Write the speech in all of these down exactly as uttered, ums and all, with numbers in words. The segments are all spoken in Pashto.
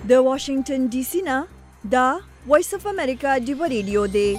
د واشنگټن ډي سي نه دا وایس اف امریکا ډیو ریډیو دی.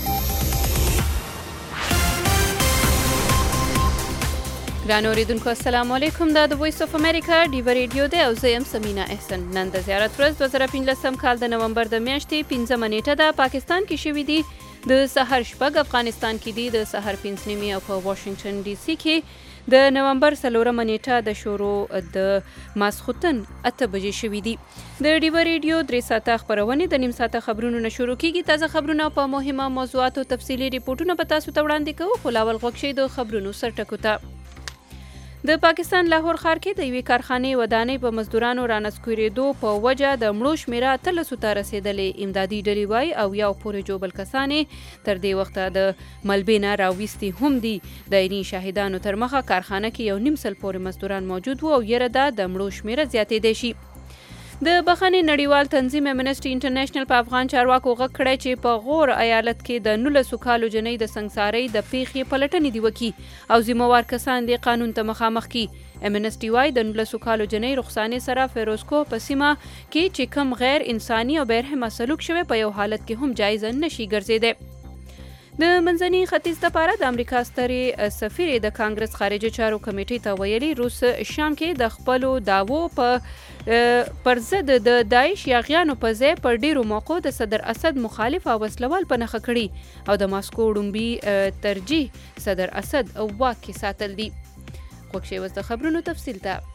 ګران اوریدونکو السلام علیکم. دا د وایس اف امریکا ډیو ریډیو دی او زه یم سمینا احسن. نن د زیارت ورځ دوه زره پنځلسم کال د نومبر د میاشتې پنځمه نیټه ده. پاکستان کې شوي دي د سحر شپږ، افغانستان کې دي د سحر پنځه نیمې او په واشنگټن ډي سي کې د نومبر څلورمه نیټه د شروع د ماسخوتن اته بجې شوي دي. د ډیو ریډیو درې ساعته خپرونې د نیم ساعته خبرونو نه شروع کیږي. تازه خبرونه په مهمه موضوعاتو تفصیلي ریپورټونه به تاسو ته وړاندې کوو، خو لاول غوږ شئ د خبرونو سرټکو ته. د پاکستان لاهور ښار کې د یوې کارخانې ودانۍ په مزدورانو رانسکورېدو په وجه د مړو شمېره اتلسو ته رسېدلې. امدادي ډلې وایي اویاو پورې جوبل کسانې تر دې وخته د ملبې نه راویستي هم دي. د عیني شاهدانو تر مخه کارخانه کې یو نیم سل پورې مزدوران موجود وو او یره ده د مړو شمېره زیاتېدی شي. د بخښنې نړیوال تنظیم امنسټي انټرنیشنل په افغان چارواکو غږ کړی چې په غور ایالت کې د نولسو کالو جنۍ د سنګسارۍ د پیښې پلټنې دې وکړي او ذمهوار کسان دې قانون ته مخامخ کړي. امنسټي وایي د نولسو کالو جنۍ رخصانې سره فیروزکوه په سیمه کې چې کم غیر انساني او بېرحمه سلوک شوی په یو حالت کې هم جایزه نشي ګرځېدی. د منځني ختیځ لپاره د امریکا سترې سفیر د کانګرس خارجه چارو کمیټې ته ویلي روس شام کې د خپلو دعوو په پر ضد د داعش یاغیانو په ځای پر ډیرو موقعو د صدر اسد مخالف او وسلوال په نښه کړي او د ماسکو ډومبي ترجیح صدر اسد واک کې ساتل دي. خوښ شئ اوس د خبرونو تفصیل ته.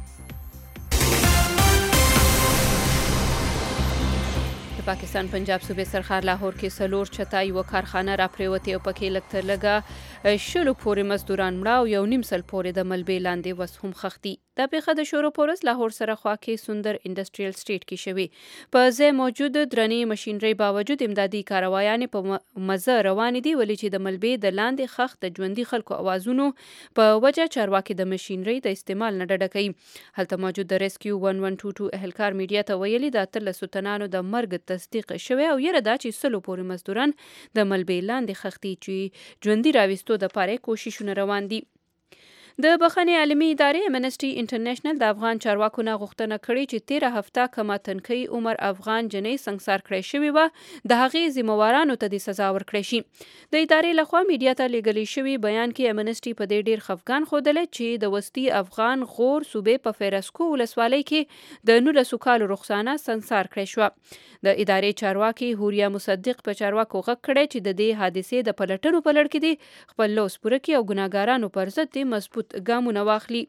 د پاکستان پنجاب صوبې سرحد لاهور کې څلور چته یوه کارخانه راپرېوتې او پکې لږ تر لږه شلو پورې مزدوران مړه او یو نیم سل پورې د ملبې لاندې وس هم خښ دي. دا پیښه د شروع په ورځ لاهور سره خوا کې سندر انډسټریل سټیټ کې شوې. په ځای موجود درنې مشینرۍ باوجود امدادي کاروایانې په مزه روانې دي، ولې چې د ملبې د لاندې خښ د ژوندي خلکو اوازونو په وجه چارواکي د مشینرۍ د استعمال نه ډډه کوي. هلته موجود د ریسکیو ون ون ټو ټو اهلکار میډیا ته ویلي د اتلسو تنانو د مرګ تصدیق شوی او یره دا چې سلو پورې مزدوران د ملبې لاندې خښ دي چې ژوندي راویستو دپاره کوششونه روان دي. د بخښنې عالمي ادارې امنسټي انټرنیشنل د افغان چارواکو نه غوښتنه کړې چې تیره هفته کمه تنکۍ عمر افغان جنۍ سنګسار کړی شوې وه د هغې ذمهوارانو ته دې سزا ورکړی شي. د ادارې لخوا میډیا ته لیږلی شوي بیان کې امنسټي په دې ډیر خفګان ښودلی چې د وسطي افغان غور صوبې په فیروزکوه ولسوالۍ کې د نولسو کالو رخصانه سنګسار کړی شوه. د ادارې چارواکي هوریا مصدق په چارواکو غږ کړی چې د دې حادثې د پلټنو په لړ کې دي خپل لوس پوره کړي او ګناهګارانو پر ضد دې مضبوط ګامونه واخلي.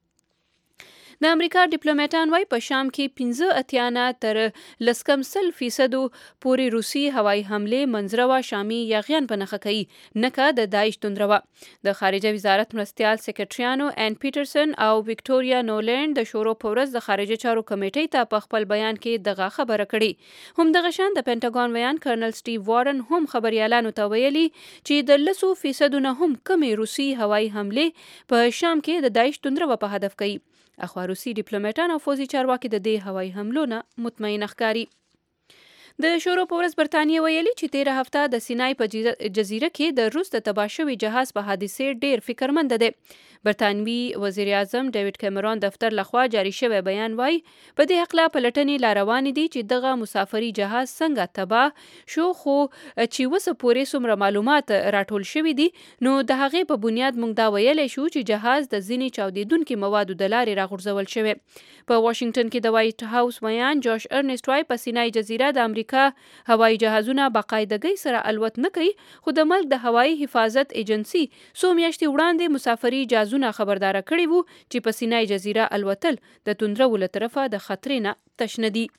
د امریکا ډیپلوماټان وایي په شام کې پنځه اتیا نه تر لس کم سل فیصدو پورې روسي هوایي حملې منځره شامي یاغیان په نښه کوي نه که د داعش توندره وه. د خارجه وزارت مرستیال سیکرټریانو ان پیټرسن او وکټوریا نولینډ د شروع په ورځ د خارجه چارو کمیټې ته په خپل بیان کې دغه خبره کړې. همدغه شان د پینټاګون ویان کرنل سټیو وارن هم خبریالانو ته ویلي چې د لسو فیصدو نه هم کمې روسي هوایي حملې په شام کې د داعش توندره په هدف کوي. اخوا روسي ډیپلوماټان او فوزي چارواکي د دې هوایي حملو نه مطمئن ښکاري. د شروع په ورځ برطانیې ویلي چې تیره هفته د سینای په جزیره کې د روس د تباه شوي جهاز په حادثې ډیر فکرمنده دی. برطانوي وزیر اعظم ډیوډ کیمرون دفتر لخوا جاری شوی بیان وایي په دې هکله پلټنې لا روانې دي چې دغه مسافري جهاز څنګه تباه شو، خو چې وسه پورې څومره معلومات راټول شوي دي نو د هغې په بنیاد موږ دا ویلی شو چې جهاز د ځینې چاودېدونکي موادو د لارې راغورځول شوی. په واشنگټن کې د وایټ هاوس ویان جوش ارنسټ وایي په سینای جزیره د امریکا هوایي جهازونه باقاعدګۍ سره الوت نه کوي، خو د ملک د هوایي حفاظت ایجنسي څو میاشتې وړاندې مسافري جهازونه خبرداره کړي وو چې په سینای جزیره الوتل د توندرو له طرفه د خطرې نه تش نه دي.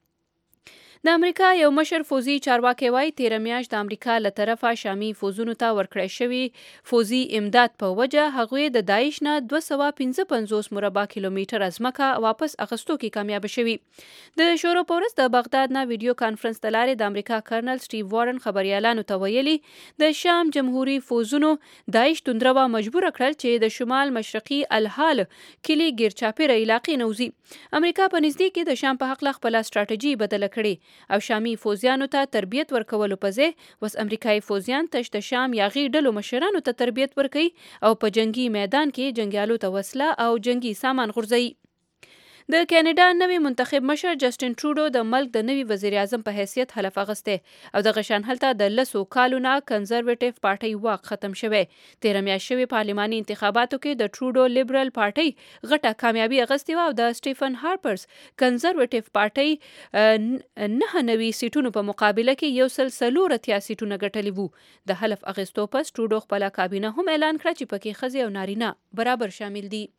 د امریکا یو مشر فوزي چارواکي وایي تیره میاشت د امریکا له طرفه شامي فوزونو ته ورکړی شوي فوزي امداد په وجه هغوی د داعش نه دوه سوه پنځه پنځوس مربع کیلومتره ځمکه واپس اخیستو کې کامیابه شوي. د شروع په ورځ د بغداد نه ویډیو کانفرنس د لارې د امریکا کرنل سټیو وارن خبریالانو ته ویلي د شام جمهوري فوزونو داعش توندره مجبوره کړل چې د شمال مشرقي الحال کلي ګیرچاپیره علاقې نه وځي. امریکا په نږدې کې د شام په هکله خپله سټراټیجي بدله کړې او شامي فوزیانو ته تربیت ورکولو په ځای وس امریکایي فوزیان تش د شام یاغي ډلو مشرانو ته تربیت ورکوي او په جنگي میدان کې جنگیالو ته وسله او جنگي سامان غورځوي. د کینیډا نوی منتخب مشر جسټین ټروډو د ملک د نوي وزیر اعظم په حیثیت حلف اخیستی او د غشان هلته د لسو کالو نه کنزرویټیو پارټي واک ختم شوی. تیره میاشت شوي پارلماني انتخاباتو کې د ټروډو لیبرل پارټي غټه کامیابي اخیستې وه او د سټیفن هارپرز کنزرویټیو پارټي نه نوي سیټونو په مقابله کې یو سل څلور اتیا سیټونه ګټلي وو. د حلف اخیستو پس ټروډو خپله کابینه هم اعلان کړه چې پکې ښځې او نارینه برابر شامل دي.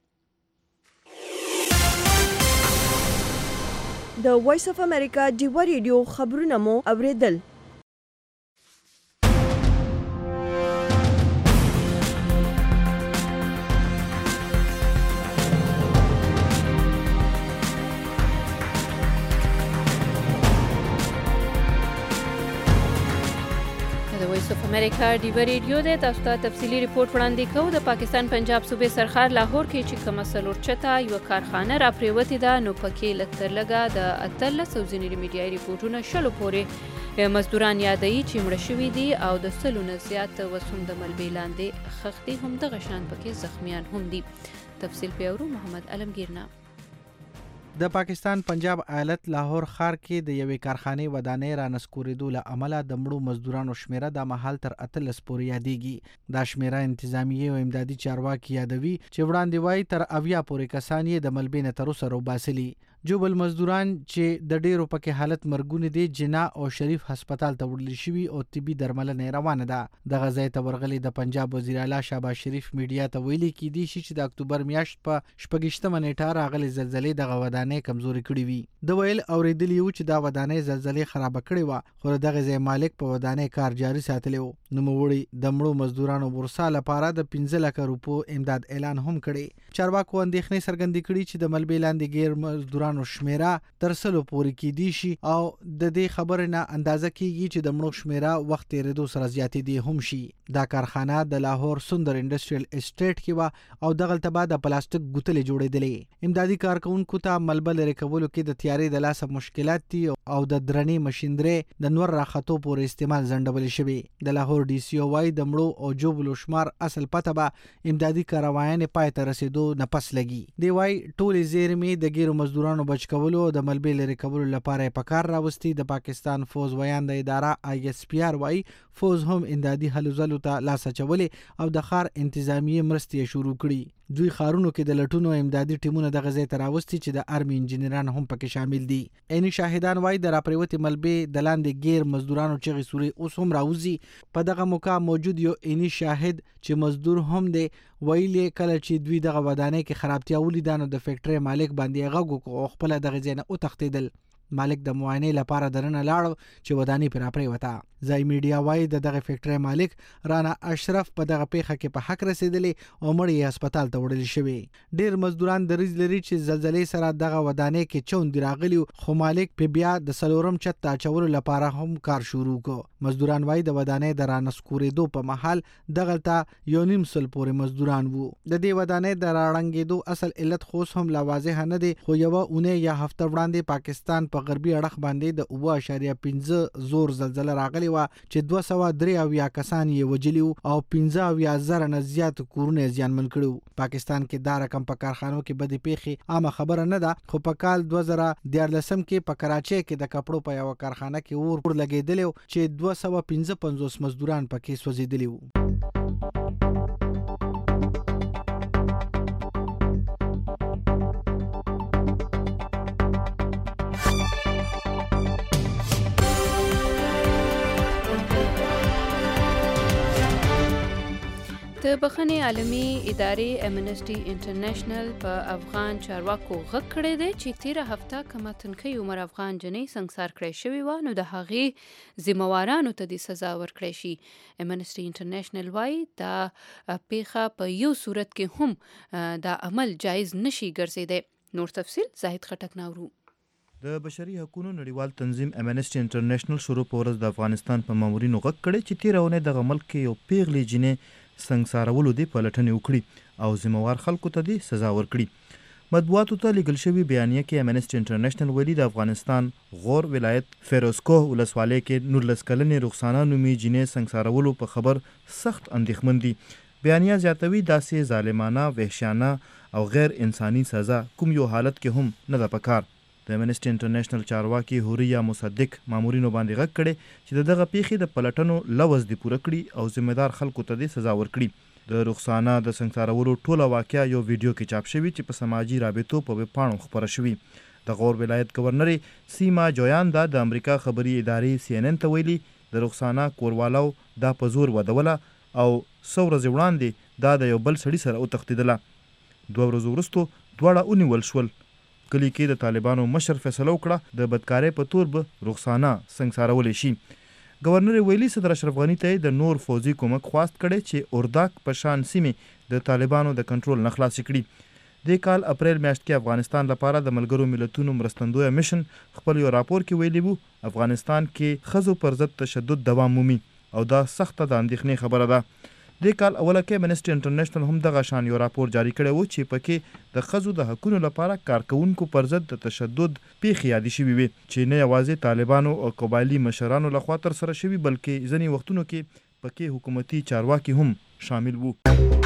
د وایس اف امریکا ډیوا ریډیو خبرونه مو اوریدل. وایس اف امریکا ډیوا ریډیو د تاسو ته تفصیلی ریپورت وړاندې کوو. د پاکستان پنجاب صوبې سرخار لاهور کې چې کومه څلور چته یوه کارخانه راپرېوتې ده، نو پکې لږ تر لږه د اتلس او ځینې میډیایي ریپورټونه شلو پورې مزدوران یادوي چې مړه شوي دي او د سلو نه زیات اوس هم د ملبې لاندې ښخ دي، همدغه شان پکې زخمیان هم دي. تفصیل په اورو محمد علمگیر. د پاکستان پنجاب ایالت لاهور ښار کې د یوې کارخانې ودانۍ را نسکورېدو له امله د مړو مزدورانو شمیره د مهال تر اتلس پورې یادېږي. دا شمیره انتظامیې او امدادي چارواکي یادوي چې وړاندې وایي تر اویا پورې کسان یې د ملبې نه تر اوسه روباسلي. جوبل مزدوران چې د ډیرو پکې حالت مرګونی دي جنا او شریف هسپتال ته وړل شوي او طبي درملنه روانه ده. دغه ځای ته ورغلي د پنجاب وزیر اعلی شهباز شریف میډیا ته ویلي کیدی شي چې د اکتوبر میاشت په شپږشتمه نیټه راغلي زلزلې دغه ودانۍ کمزوري کړې وي. د ویل اوریدلی و چې دا ودانۍ زلزلې خراب کړې و، خو دغه ځای مالک په ودانۍ کار جاري ساتلی و. نوموړي د مړو مزدورانو ورسا لپاره د پنځه لکه روپو امداد اعلان هم کړي. چارواکو اندېښنې څرګندې کړي چې د ملبې لاندې غیر مزدورانو شمیره تر سلو پورې کیدی شي او د دې خبرې نه اندازه کیږي چې د مړو شمیره وخت تیریدو سره زیاتېدی هم شي. دا کارخانه د لاهور سندر انډسټریل اسټیټ کې و او دغلته به د پلاستیک ګوتلې جوړېدلې. امدادي کارکونکو ته ملبه لرې کولو کې د تیارې د لاسه مشکلات دي او د درنې مشیندرې د نور راختو پورې استعمال ځنډولې شوي. د لاهور ډي سی او وايي د مړو او جوبلو شمار اصل پته به امدادي کاروایانې پای ته رسېدو نه پس لګي. دی وايي ټولې زیرمې د ګیرو مزدورانو بچ کولو او د ملبې لرې کولو لپاره یې په کار راوستي. د پاکستان فوز ویانده اداره آی ایس پی آر وايي فوز هم امدادي هلو ځلو ته لاس اچولې او د ښار انتظامیې مرستې شروع کړي. دوی ښارونو کې د لټونو امدادي ټیمونه دغه ځای ته راوستي چې د ارمي انجینران هم پکې شامل دي. عیني شاهدان وايي د راپرېوتې ملبې د لاندې غیر مزدورانو چغې سورې اوس هم راوځي. په دغه موقع موجود یو عیني شاهد چې مزدور هم دی ویلي کله چې دوی دغه ودانۍ کې خرابتیا ولیده نو د فیکټرۍ مالک باندې غږ وکړ او خپله دغه ځای نه وتښتېدل. مالک د معاینې لپاره درنه لاړ چې ودانۍ پرې راپرېوته. ځای میډیا وایي د دغه فیکټرۍ مالک رانا اشرف په دغه پیښه کې په حق رسېدلی او مړ یې هسپتال ته وړل شوي. ډېر مزدوران دریځ لري چې زلزلې سره دغه ودانۍ کې چوندې راغلي خو مالک په بیا د څلورم چت ته اچولو لپاره هم کار شروع کړ. مزدوران وایي د ودانۍ د رانسکورېدو په مهال دغلته یو نیم سل پورې مزدوران وو. د دې ودانۍ د راړنګېدو اصل علت خو هم لا واضح نه دی، خو یوه اونۍ یا هفته وړاندې پاکستان په غربي اړخ باندې د اوه اشاریه پنځه زور زلزله راغلې وه چې دوه سوه درې اویا کسان یې وجلي وو او پنځه اویا زره نه زیات کورونه یې زیانمن کړي وو. پاکستان کې دا رقم په کارخانو کې بدې پیښې عامه خبره نه ده، خو په کال دوه زره دیارلسم کې په کراچۍ کې د کپړو په یوه کارخانه کې اور لګېدلی و چې دوه سوه پنځه پنځوس مزدوران پکې سوځېدلي وو. د بخښنې عالمي ادارې امنسټي انټرنیشنل په افغان چارواکو غږ کړی دی چې تیره هفته کومه تنکۍ عمر افغان جنۍ سنګسار کړی شوې وه نو د هغې ذمهوارانو ته دې سزا ورکړی شي. امنسټي انټرنیشنل وایي دا پیښه په یو صورت کې هم دا عمل جایز نشي ګرځېدی. نور تفصیل زاهد خټک ناورو. د بشري حقوقو نړیوال تنظیم امنسټي انټرنیشنل شروع په ورځ د افغانستان په مامورینو غږ کړی چې تیره اونۍ دغه ملک کې یو پیغلې جنۍ سنګسارولو دې پلټنې وکړي او ذمهوار خلکو ته دې سزا ورکړي. مطبوعاتو ته لیږل شوي بیانیه کې امنسټي انټرنیشنل ویلي د افغانستان غور ولایت فیروزکوه ولسوالۍ کې نولس کلنې رخسانه نومې جنۍ سنګسارولو په خبر سخت اندېښمن دي. بیانیه زیاتوي داسې ظالمانه، وحشیانه او غیر انساني سزا کوم یو حالت کې هم نه ده پکار. د امنسټي انټرنیشنل چارواکي هوریا مصدق مامورینو باندې غږ کړی چې دغه پیښې د پلټنو لوز دی پوره کړي او ذمہدار خلکو ته د سزا ورکړي. د رخسانه د سنگسارولو ټوله واقعه یو ویډیو کې چاپ شوی چې په سماجی رابطو په ویب پاڼو خپره شوی. د غور ولایت گورنر سیما جویان دا د امریکا خبري ادارې سی ان ان ته ویلي د رخسانه کوروالو دا په زور ودوله او څو ورځې وړاندې دا د یو بل سړي سره وتښتېدله. دوه ورځې وروستو دواړه ونیول شول. کلی کې د طالبانو مشر فیصله وکړه د بدکارۍ په تور به رخسانه سنگسارولی شي. گورنر ویلي صدر اشرف غنی ته د نور فوزي کومک خواست کړي چې ارداک په شان سیمې د طالبانو د کنټرول نه خلاص کړي. د کال اپریل میاشت کې افغانستان لپاره د ملګرو ملتونو مرستندوی میشن خپل یو راپور کې ویلي وو افغانستان کې ښځو پر ضد تشدد دوام مومي او دا سخته د اندېښنې خبره ده. د کال اوله کې امنسټي انټرنیشنل هم دغه شان یو راپور جاری کړی و چې پکې د ښځو د حقونو لپاره کارکوونکو پر ضد د تشدد پیښې یادې شوي وي چې نه یوازې طالبانو او قبایلي مشرانو لخوا ترسره شوي بلکې ځینې وختونو کې پکې حکومتي چارواکي هم شامل وو.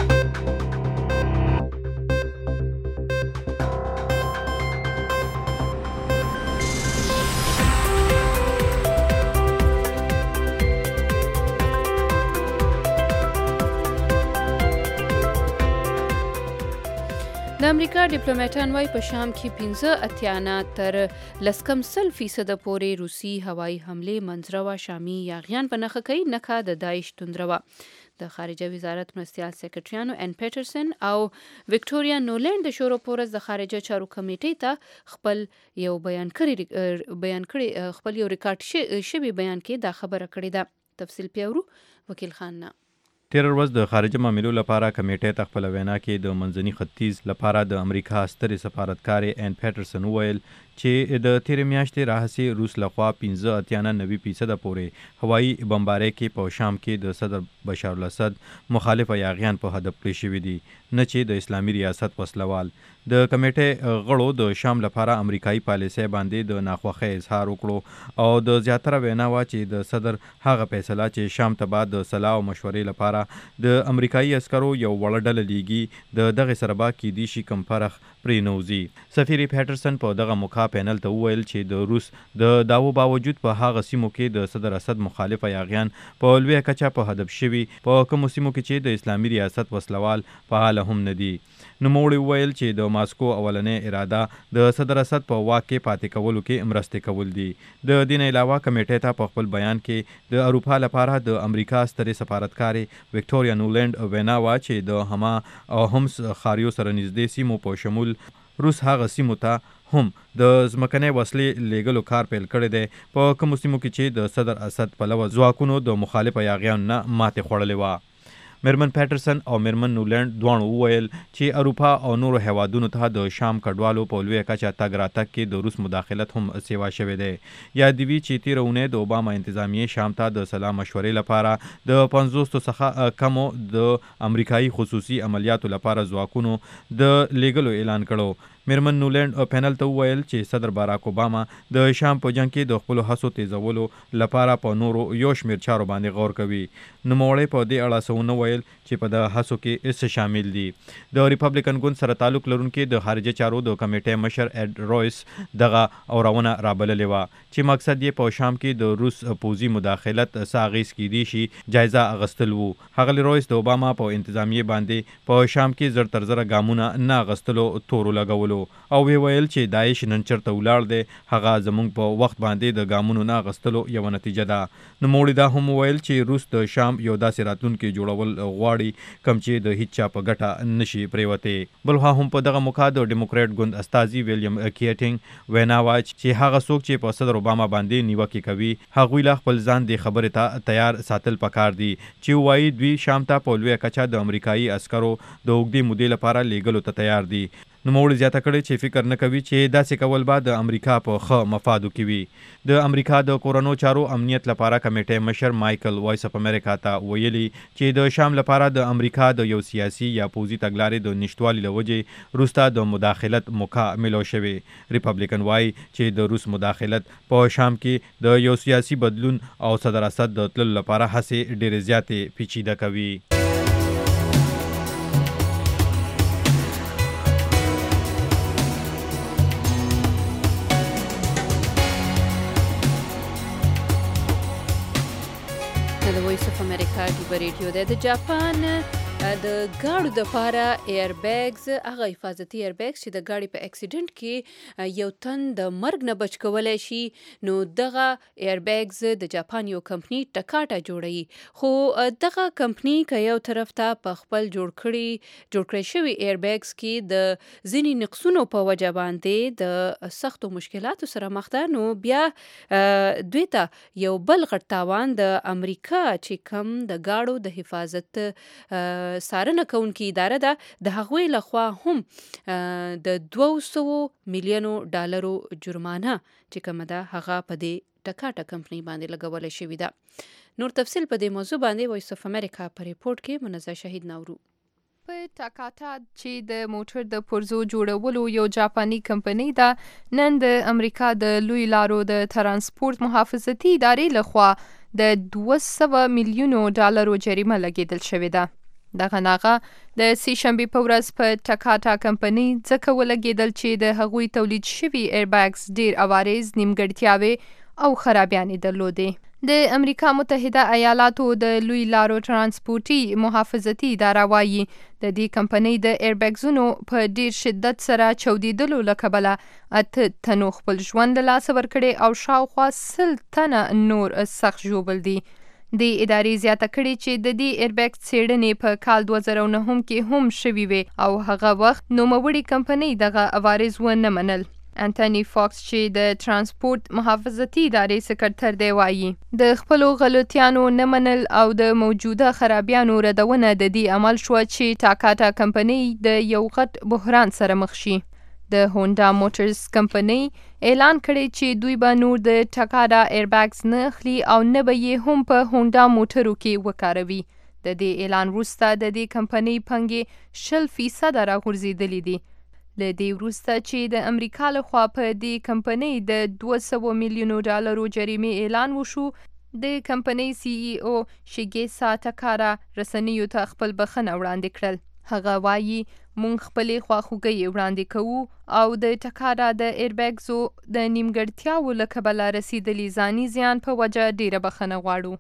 د امریکا ډیپلوماټان وايي په شام کې پنځه اتیا نه تر لس کم سل فیصده پورې روسي هوایي حملې منځره وه. شامي یاغیان په نښه کوي نښه د داعش توندره وه. د خارجه وزارت مرستیال سیکرټریانو ان پیټرسن او وکټوریا نولینډ د شورو پورز د خارجه چارو کمیټې ته خپل یو بیان کړی بیان کړی خپل یو ریکارډ شوی بیان کې دا خبره کړې ده. تفصیل پیورو وکیل خان نه. تیر ورځ د خارجه معاملو لپاره کمیټې ته خپل وینا کې د منځني ختیځ لپاره د امریکا سترې سفارتکارې ان پیټرسن وویل چې د تیر میاشتې راهیسې روس لخوا پنځه اتیا نه نوي فیصده پورې هوایي بمبارۍ کې په شام کې د صدر بشار الاسد مخالفه یاغیان په هدف کړی شوي دي نه چې د اسلامي ریاست وسلوال. د کمیټې غړو د شام لپاره امریکایي پالیسۍ باندې د ناخوښۍ اظهار وکړو او د زیاتره وینا وه چې د صدر هغه فیصله چې شام ته بعد د صلاح او مشورې لپاره د امریکایي عسکرو یو وړه ډله لیږي د دغې سره به کیدی شي کم فرق پرې نه وځي. سفیر پیټرسن په دغه موقع پینل ته وویل چې د روس د داوو باوجود په هغه سیمو کې د صدر اسد مخالفه یاغیان په لویه کچه په هدف شوي په کومو سیمو کې چې د اسلامي ریاست وسلوال فعال هم نه دي. نوموړي وویل چې د ماسکو اولنۍ اراده د صدر اسد په واک کې پاتې کولو کې مرستې کول دي. د دې نه علاوه کمیټې ته په خپل بیان کې د اروپا لپاره د امریکا سترې سفارتکارې وکټوریا نولینډ وینا وه چې د هما او همس خاریو سره نږدې سیمو په شمول روس هغه سیمو ته هم د ځمکنۍ وسلې لیږلو کار پیل کړی دی په کومو سیمو کې چې د صدر اسد پلوه ځواکونو د مخالفه یاغیانو نه ماتې خوړلې وه. میرمن پیټرسن او میرمن نولینډ دواړو وویل چې اروپا او نورو هیوادونو ته د شام کډوالو په لویه کچه تګ راتګ کې د روس مداخلت هم سیوا شوی دی. یاد وي چې تېره اونۍ د اوباما انتظامیې شام ته د سلا مشورې لپاره د پنځوسو څخه کمو د امریکایي خصوصي عملیاتو لپاره ځواکونو د لیږلو اعلان کړو. میرمن نولینډ پینل ته وویل چې صدر باراک اوباما د شام په جنګ کې د خپلو هڅو تیزولو لپاره په نورو یو شمېر چارو باندې غور کوي. نوموړی په دې اړه څه ونه ویل چې په دغه هڅو کې څه شامل دي. د ریپبلیکن ګوند سره تعلق لرونکي د خارجه چارو د کمیټې مشر اډ رویس دغه اورونه رابللې وه چې مقصد یې په شام کې د روس پوځي مداخلت څه اغېز کیدی شي جایزه اخیستل وو. ښاغلي رویس د اوباما په انتظامیې باندې په شام کې زر تر زره ګامونه نه اخیستلو تورو لګولو او وی ویل چې داعش نن چرته ولاړ دی هغه زموږ په وخت باندې د ګامونو نه اخیستلو یوه نتیجه ده. نوموړي دا هم ویل چې روس د شام یو داسې راتلونکی جوړول غواړي کوم چې د هیڅ چا په ګټه نشي پرېوتی. بل خوا هم په دغه موقع د ډیموکریټ ګوند استازي ویلیام کیټینګ وینا وه چې هغه څوک چې په صدر اوباما باندې نیوکې کوي هغوی لا خپل ځان دې خبرې ته تیار ساتل پکار دي چې وایي دوی شام ته په لویه کچه د امریکایي عسکرو د اوږدې مودې لپاره لیږلو ته تیار دي. نوموړي زیاته کړې چې فکر نه کوي چې داسې کول به د امریکا په ښه مفادو کې وي. د امریکا د کورنو چارو امنیت لپاره کمیټې مشر مایکل وایس اف امریکا ته ویلي چې د شام لپاره د امریکا د یو سیاسي یا پوځي تګلارې د نشتوالي له وجې روس ته د مداخلت موقع ملو شوې. ریپبلیکن وایي چې د روس مداخلت په شام کې د یو سیاسي بدلون او صدر اسد د تللو لپاره هڅې ډېرې زیاتې پیچیده کوي. امریکا ډیبه ریډیو ده. د جاپان د ګاړو د پاره ایر بیگز، هغه حفاظتي ایر بیگز چې د ګاډي په اکسیډنټ کې یو تن د مرګ نه بچ کولای شي، نو دغه ایر بیگز د جاپان یو کمپنی ټکاټه جوړوي. خو دغه کمپنی که یو طرف ته په خپل جوړ کړي جوړ کړی شوي ایر بیگز کې د ځینې نقصونو په وجه باندې د سختو مشکلاتو سره مخ ده، نو بیا دوی ته یو بل غټ تاوان د امریکا چې کم د ګاړو د حفاظت سارنه کوونکې اداره ده، د هغوی لخوا هم د دوه سوه میلیونو ډالرو جرمانه چې کومه ده هغه په دې ټکاټه کمپنۍ باندې لګولی شوې ده. نور تفصیل په دې موضوع باندې وایس اف امریکا په ریپورټ کې منزه شهید نورو. په ټاکاټا چې د موټر د پرزو جوړولو یو جاپاني کمپنۍ ده، نن د امریکا د لوی لارو د ترانسپورت محافظتي ادارې لخوا د دوه سوه میلیونو ډالرو جریمه لګیدل شوې ده. دغه ناغه د سې شنبې په ورځ په ټاکاټا کمپنۍ ځکه ولګېدل چې د هغوی تولید شوي ایربیګز ډیر عوارض، نیمګړتیاوې او خرابیانې درلودې. د امریکا متحده ایالاتو د لوی لارو ترانسپورتي محافظتي اداره وایي د دې کمپنۍ د ایربیګزونو په ډیر شدت سره چاودیدلو له کبله اته تنو خپل ژوند له لاسه ورکړی او شاوخوا سل تنه نور سخت ژوبل دي. د ادارې زیاته کړې چې د دې ایربیګ څېړنې په کال دوه زره نهم کې هم شوي وې او هغه وخت نوموړې کمپنۍ دغه عوارض ونه منل. انټوني فاکس چې د ترانسپورت محافظتي ادارې سکرتر دی وایي د خپلو غلطیانو نه منل او د موجوده خرابیانو ردونه د دې عمل شوه چې ټاکاټا کمپنۍ د یو غټ بحران سره مخ شي. د هونډا موټرز کمپنۍ اعلان کړی چې دوی به نور د ټاکاټا ایربیګز نه اخلي او نه به یې هم په هونډا موټرو کې وکاروي. د دې اعلان وروسته د دې کمپنۍ پانګې شل فیصده راغورځېدلې دي. له دې وروسته چې د امریکا لخوا په دې کمپنۍ د دوه سوه میلیونو ډالرو جریمې اعلان وشو، د کمپنۍ سی ای او شیګیسا ټاکارا رسنیو ته خپل بخښنه وړاندې کړل. هغه وایي مونږ خپلې خواخوږۍ وړاندې کوو او د ټاکاټا د ایربیګزو د نیمګړتیاوو له کبله رسیدلي ځاني زیان په وجه ډیره بخښنه غواړو.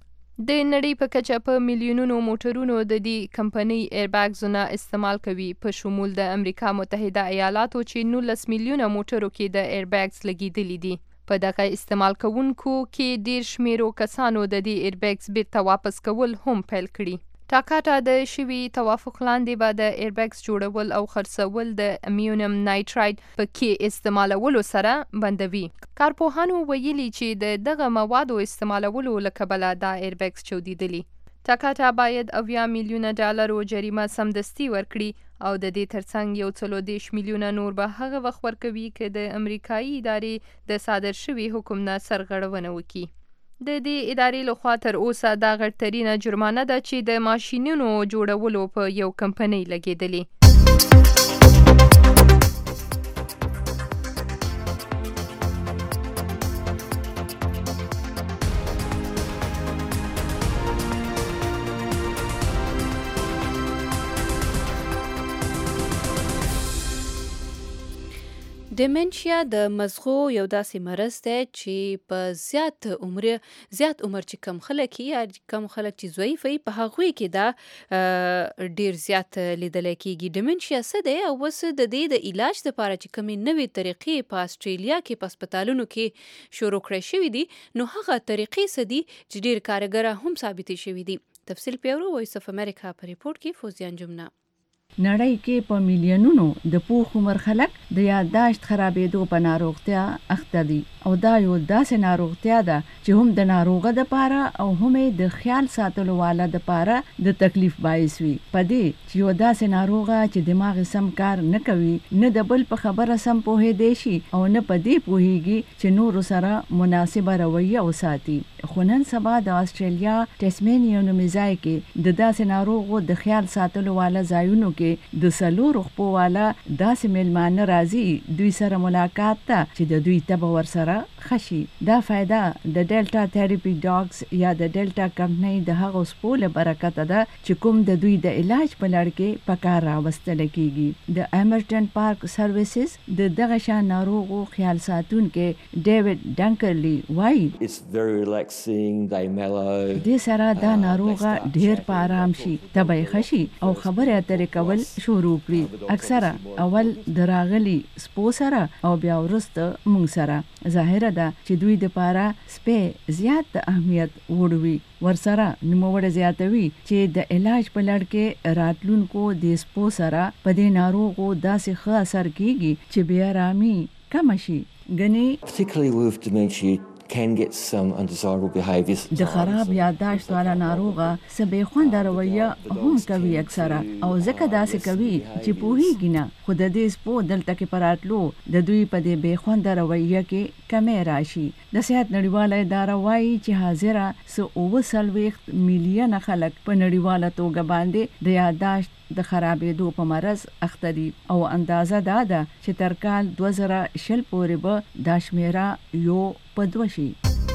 د نړۍ په کچه په میلیونونو موټرونو د دې کمپنۍ ایربیګزونه استعمال کوي، په شمول د امریکا متحده ایالاتو چې نولس میلیونه موټرو کې د ایربیګز لګیدلي دي. په دغه استعمال کوونکو کې ډیر شمیرو کسانو د دې ایربیګز بیرته واپس کول هم پیل کړي. ټاکاټا د شوي توافق لاندې به د ایربیګز جوړول او خرڅول د امیونیم نایټراید په کې استعمالولو سره بندوي. کارپوهانو ویلي چې د دغه موادو استعمالولو له کبله دا ایربیګز چاودیدلي. ټاکاټا باید اویا میلیونه ډالرو جریمه سمدستي ورکړي او د دې ترڅنګ یو څلوردېرش میلیونه نور به هغه وخت ورکوي که د امریکایي ادارې د صادر شوي حکم نه سرغړونه وکړي. د دې ادارې لخوا تر اوسه دا غټترینه جرمانه ده چې د ماشینونو جوړولو په یو کمپنۍ لګېدلې. ډیمنشیا د مزغو یو داسې مرض دی چې په زیات عمر زیات عمر چې کم خلک یا کم خلک چې ضعیف وي په هغوی کې دا ډیر زیات لیدل کېږي. ډیمنشیا څه دی او اوس د دې د علاج لپاره چې کومې نوې طریقې په استرالیا کې په هسپتالونو کې شروع کړې شوې دي، نو هغه طریقې څه دي چې ډیر کارګره هم ثابتې شوې دي. تفصیل پیورو وایس اف امریکا په ریپورټ کې فوزیان جمنه. نړۍ کې په میلیونونو د پوخ عمر خلک د یادداشت خرابېدو په ناروغتیا اخته دي او دا یو داسې ناروغتیا ده چې هم د ناروغه دپاره او هم د خیال ساتلو والا دپاره د تکلیف باعث وي. په دې چې یو داسې ناروغه چې دماغ سم کار نه کوي، نه د بل په خبره سم پوهېدی شي او نه په دې پوهېږي چې نورو سره مناسبه رویه وساتي. خو نن سبا د استرالیا ټسمینیا نومې ځای کې د داسې ناروغو د خیال ساتلو والا ځایونو کې د څلورو خپو والا داسې میلمانه راځي دوی سره ملاقات ته چې د دوی تبه ورسره سره خشي. دا فائدہ د ډیلټا تھراپي ډاګز یا د ډیلټا کمپنۍ د هغو سپو له برکت ده چې کوم د دوی د علاج په لړ کې پکار راوستل کیږي. د ایمرټن پارک سروسز د دغه شان ناروغو خیال ساتونکي ډیوډ ډنکرلی وایي It's very relaxing, they mellow. دې سره دا ناروغه ډیر په آرام شي، تبه خشي او خبرې اترې کول شروع کړي. اکثره اول دراغلي سپو سره او بیا ورسته مونږ سره. ظاهره ده چې دوی د پاره سپې زیات اهمیت وړوي. ورسره نوموړی زیاتوي چې د علاج په لړ کې راتلونکو د سپو سره په دې ناروغو داسې ښه اثر کیږي چې بې آرامي کم شي. ګنې Particularly with dementia, can get some undesirable behaviours. د خراب یادداشت والا ناروغه سبې خوند رویه هم کوي اکثره او ځکه داسې کوي چې پوهیږي نه، خو د دې سپو دلته کې پراتلو د دوی په دې بې خوند رویه کې کمی راشي. د صحت نړیواله اداره وایي چې حاضره څه اووه څلوېښت میلیونه خلک په نړیواله توګه باندې د یادداشت د خرابېدو په مرض اخته دي او اندازه دا ده چې تر کال دوه زره شل پورې به دا شمیره یو په دوه شي.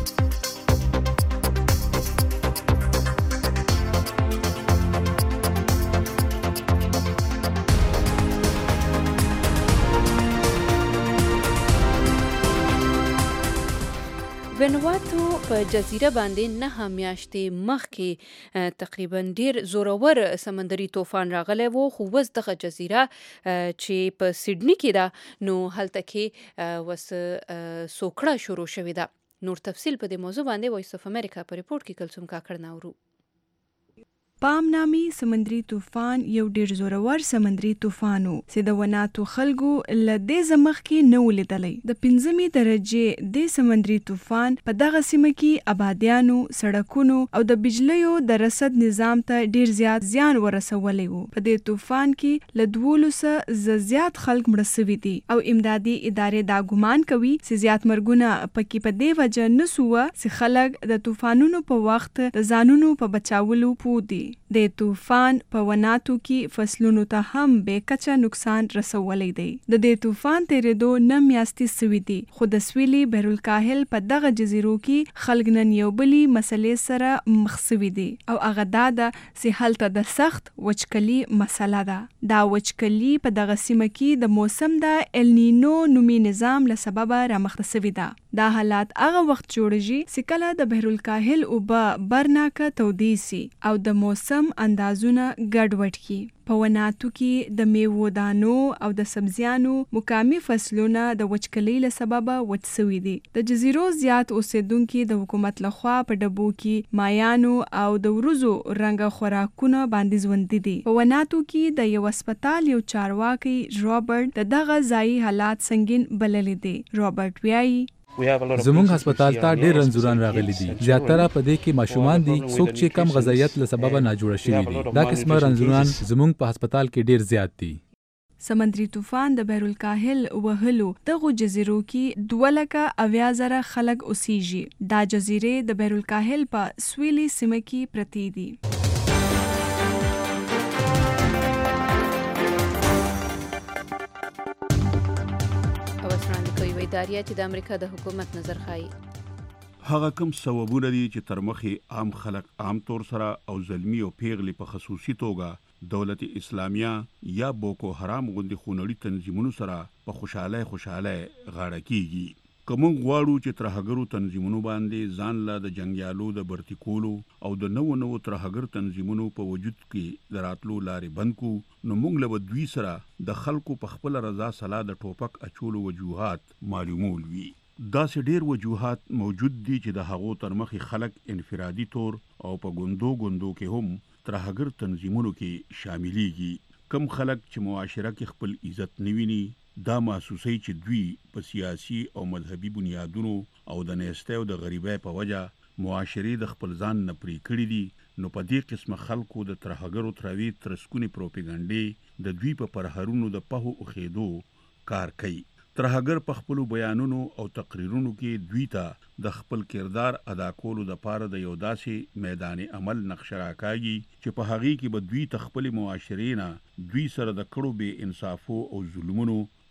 ونواتو په جزیره باندې نه میاشتې مخکې تقریبا ډیر زورور سمندري طوفان راغلی وو، خو وس دغه جزیره چې په سیډني کې ده نو هلته کې وس سوکړه شروع شوې ده. نور تفصیل په دې موضوع باندې وایس اف امریکا په ریپورت کې کلثوم کاکړ ناورو. پام نامي سمندري طوفان یو ډیر زورور سمندري طوفان و چې د وناتو خلکو له دې زمخ کې نه ولیدلی. د پنځمې درجې د سمندري طوفان په دغه سیمه کې آبادیانو، سړکونو او د بجلیو د رسد نظام ته ډیر زیات زیان ورسولی وو. په دې طوفان کې له دولسه زیات خلک مړه سوي دي او امدادي ادارې دا ګمان کوي چې زیات مرګونه پکې په دې وجه نه سوه چې خلک د طوفانونو په وخت د ځانونو په بچاولو پوه دي. د طوفان په وناتو کې فصلونو ته هم بې کچه نقصان رسولی دی. د دې طوفان تیرېدو نه میاشتې سوي دي، خو د سویلي بحرالکاهل په دغه جزیرو کې خلک نن یو بلې مسلې سره مخ سوي دي او هغه دا ده چې هلته د سخت وچکلي مسله ده. دا وچکلي په دغه سیمه کې د موسم د النینو نومي نظام له سببه رامخته سوي ده. دا حالات هغه وخت جوړیږي چې کله د بحرالکاهل اوبه برناکه تودې سي او د موسم اندازونه ګډوډ کی. په وناتو کې د میوو دانو او د سبزیانو مقامي فصلونه د وچکلۍ له سببه وچ سوي دي. د جزیرو زیات اوسیدونکي د حکومت لخوا په ډبو کې مایانو او د ورځو رنګه خوراکونه باندې ژوندي دي. په وناتو کې د یو هسپتال یو چارواکي رابرټ د دغه ځایي حالات سنگین بللی دي. رابرټ وایي زمونږ هسپتال ته ډېر رنځوران راغلي دي. زیاتره په دې کې ماشومان دي څوک چې کم غذایت له سببه ناجوړه شوي دي. دا قسمه رنځوران زمونږ په هسپتال کې ډېر زیات دي. سمندري طوفان د بحرالکاهل وهلو دغو جزیرو کې دوه لکه اویا زره خلک اوسیږي. دا جزیرې د بحرالکاهل په سویلي سیمه کې پرتې دي. ادارې چې د امریکا د حکومت نظر خایي هغه کوم سببونه دي چې تر مخې عام خلک عام طور سره او ظلمي او پیغلي په خصوصي توګه دولت اسلامیه یا بوکو حرام غوندي خونړي تنظیمونو سره په خوشاله خوشاله غاړه کیږي. کوم غواړو چې ترهګرو تنظیمونو باندې ځان لا د جنگیالو د برتی کولو او د نو نو ترهګر تنظیمونو په وجود کې دراتلو لارې بند کو، نو موږ له دوی سره د خلکو په خپل رضا سلا د ټوپک اچولو وجوهات معلومول وي. دا سه ډیر وجوهات موجود دي چې د هغو تر مخې خلک انفرادي طور او په ګوندو ګوندو کې هم ترهګر تنظیمونو کې شاملېږي. کم خلک چې معاشره کې خپل عزت نویني دا محسوسي چې دوی په سیاسي او مذهبي بنیادونو او د نیستۍ او د غریبۍ په وجه معاشري د خپل ځان نه پرې کړي دي، نو په دې قسمه خلکو د ترهګرو تروي ترسکونی پروپاګاندا د دوی په پرهرونو د پهو او خېدو کار کوي. ترهګر په خپل بیانونو او تقریرونو کې دوی ته د خپل کردار ادا کولو د پاره د یو داسې میدان عمل نقشه راکاږي چې په هغه کې به دوی ته خپل معاشري نه دوی سره د کړو بې انصافو او ظلمونو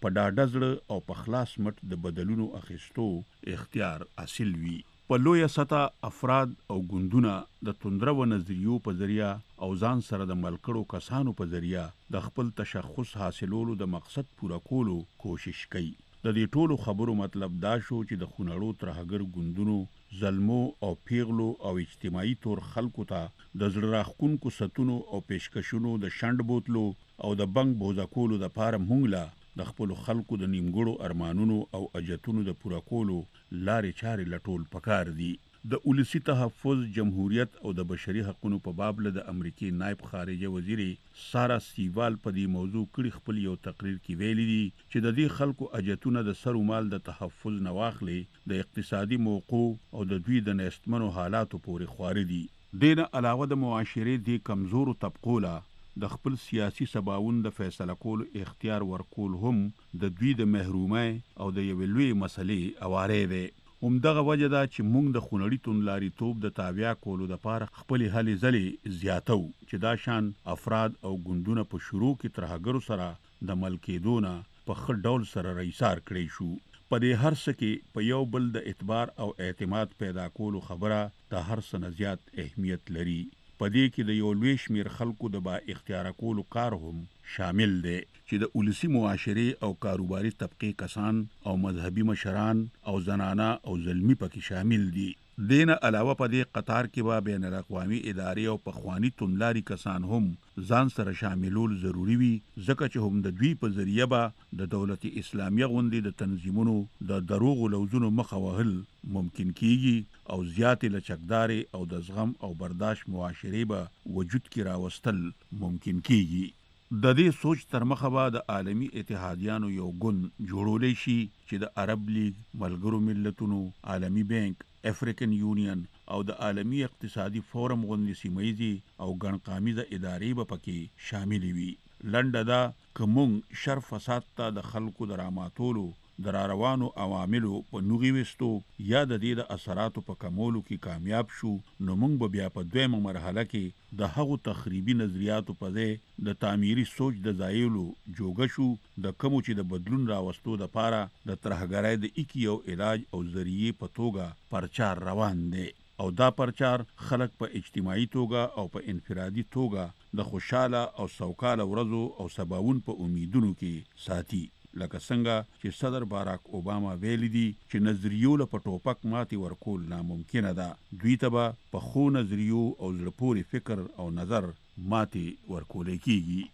په ډاډه زړه او په خلاص مټ د بدلونو اخیستو اختیار حاصل وي. په لویه سطح افراد او ګوندونه د توندره و نظریو په ذریعہ او ځان سره د ملکړو کسانو په ذریعہ د خپل تشخص حاصلولو د مقصد پوره کولو کوشش کوي. د دې ټولو خبرو مطلب دا شو چې د خونړو ترهګر ګوندونو ظلمو او پیغلو او اجتماعي تور خلکو ته د زړه راښکونکو ستونو او پیشکشونو د شنډ بوتلو او د بنګ بوزه کولو دپاره موږ له د خپلو خلکو د نیمګړو ارمانونو او اجتونو د پوره کولو لارې چارې لټول پکار دي. د ولسی تحفظ، جمهوریت او د بشري حقوقو په باب له د امریکای نائب خارجه وزیر سارا سیوال په دې موضوع کړي خپل یو تقریر کې ویلي دي چې د دې خلکو اجتونه د سر مال د تحفظ نه واخلي د اقتصادي موقعو او د دوی د نستمنو حالاتو پورې خواري دي. دین علاوه د معاشرې د کمزورو طبقو له د خپل سیاسي سباوون د فیصله کولو اختیار ورکول هم د دوی د محرومۍ او د یوې لوی مسلې اواره دی. همدغه وجه ده چې موږ د خونړي توندلاریتوب د تابع کولو دپاره خپلې هلې ځلې زیاتو چې دا شان افراد او ګوندونه په شروع کې ترهګرو سره د مل کېدو نه په ښه ډول سره رئیسار کړی شو. په دې هر څه کې په یو بل د اعتبار او اعتماد پیدا کولو خبره د هر څه نه زیات اهمیت لري. په دې کې د یو لوی شمېر خلکو د با اختیاره کولو کار هم شامل دی چې د ولسی معاشرې او کاروباري طبقې کسان او مذهبي مشران او زنانه او زلمی پکې شامل دي. دین علاوه په دې قطار کې به بین الاقوامي ادارې او پخوانی توندلاري کسان هم ځان سره شاملول ضروری وي، ځکه چې هم د دوی په ذریعہ به د دولت اسلامیه غوندې د تنظیمونو د دروغو لوزونو مخه وهل ممکن کیږي او زیاتې لچکدارې او د زغم او برداشت معاشرې به وجود کې راوستل ممکن کیږي. د دې سوچ تر مخه به د عالمی اتحادیانو یو ګوند جوړولی شي چې د عرب لیگ، ملګرو ملتونو، عالمی بینک، افریقن یونین او د عالمی اقتصادي فورم غوندې سیمه‌ییزې او ګڼقامیزه ادارې به پکې شاملې وي. لنډه دا که موږ شر فساد ته د خلکو د راماتولو د راروانو عواملو په نوغې وستو یا د دې د اثراتو په کمولو کې کامیاب شو، نو موږ به بیا په دویمه مرحله کې د هغو تخریبي نظریاتو په ځای د تعمیري سوچ د ځایولو جوګه شو، د کومو چې د بدلون راوستو دپاره د ترهګرۍ د ایکي یو علاج او ذریعې په توګه پرچار روان دی. او دا پرچار خلک په اجتماعي توګه او په انفرادي توګه د خوشاله او سوکاله ورځو او سباوون په امیدونو کې ساتي. لکه څنګه چې صدر باراک اوباما ویلي دي چې نظریو له په ټوپک ماتې ورکول ناممکنه ده، دوی ته به په ښو نظریو او زړه پورې فکر او نظر ماتې ورکولی کیږي.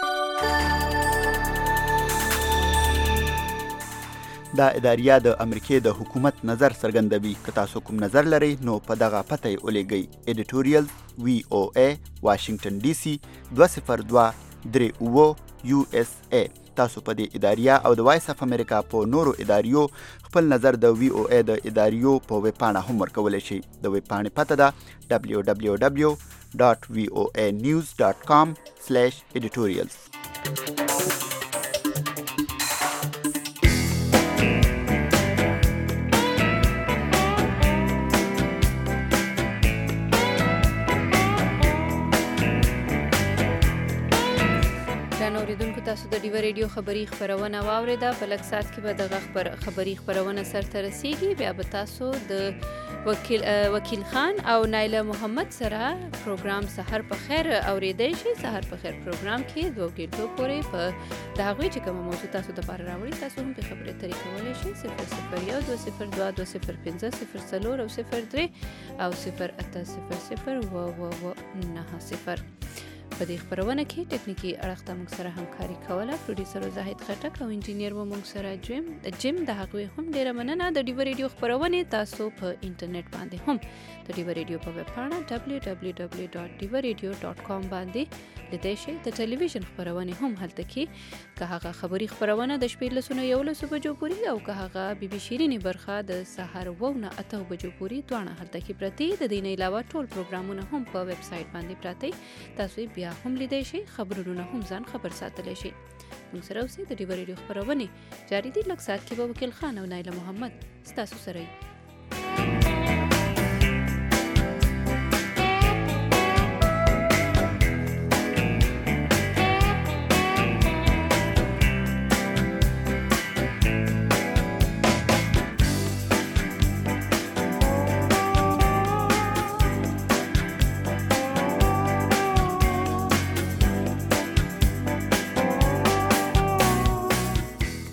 دا اداریه د امریکې د حکومت نظر څرګندوي. که تاسو کوم نظر لرئ نو په دغه پته یې ولیږئ. ایډیټوریل وی او ای واشنگټن ډي سي دوه صفر دوه درې اووه یو اس ای. تاسو په دې اداریه او د وایس اف امریکا په نورو اداریو خپل نظر د وی او ای د اداریو په ویب پاڼه هم ورکولی شئ. د ویب پاڼې پته ده دبلیو دبلیو دبلیو ډاټ وی او ای نیوز ډاټ کام سلیش ایډیټوریلز. تاسو د ډیو ریډیو خبری خبرونه واوریده. په لږ ساعت کې به دغه خبر خبری خبرونه سرته رسیږي. بیا به تاسو د وکیل وکیل خان او نایله محمد سره پروګرام سحر په خیر اوریدئ شي. سحر په خیر پروګرام کې دوه ګټو پورې په د هغوی چې کوم موضوع تاسو د لپاره راوړي تاسو هم په خبرې طریقې کولای شئ. صفر صفر یو دوه صفر دوه دوه صفر پنځه صفر څلور او صفر درې او صفر اته صفر صفر و و و نه صفر. په دې خبرونه کې ټکنیکی اړخ ته موږ سره همکاري کوله. پروډوسر زاهد خټک او انجینیر و موږ سره جیم جیم د هغوی هم ډیره مننه. د ډیو ریډیو خبرونه تاسو په انټرنیټ باندې هم د ډیو ریډیو په ویب پاڼه دبلیو دبلیو دبلیو ډاټ ډیو ریډیو ډاټ کام باندې لیدای شئ. د ټلویزیون خبرونه هم هلته کې که هغه خبری خبرونه د شپې لسونه یولسو بجو پورې او که هغه بي بي شیرینې برخه د سهار اوه نه اته بجو پورې دواړه هلته کې پرتې. د دې نه علاوه ټول پروګرامونه هم په ویب سایټ باندې پرتې. تاسو بیا هم لیدای شئ. خبرونه هم ځان خبر ساتلی شئ. موږ سره اوسئ. د ډیو ریډیو خبرونه جاری دي. لږ ساعت کې به وکیل خان او نایله محمد ستاسو سره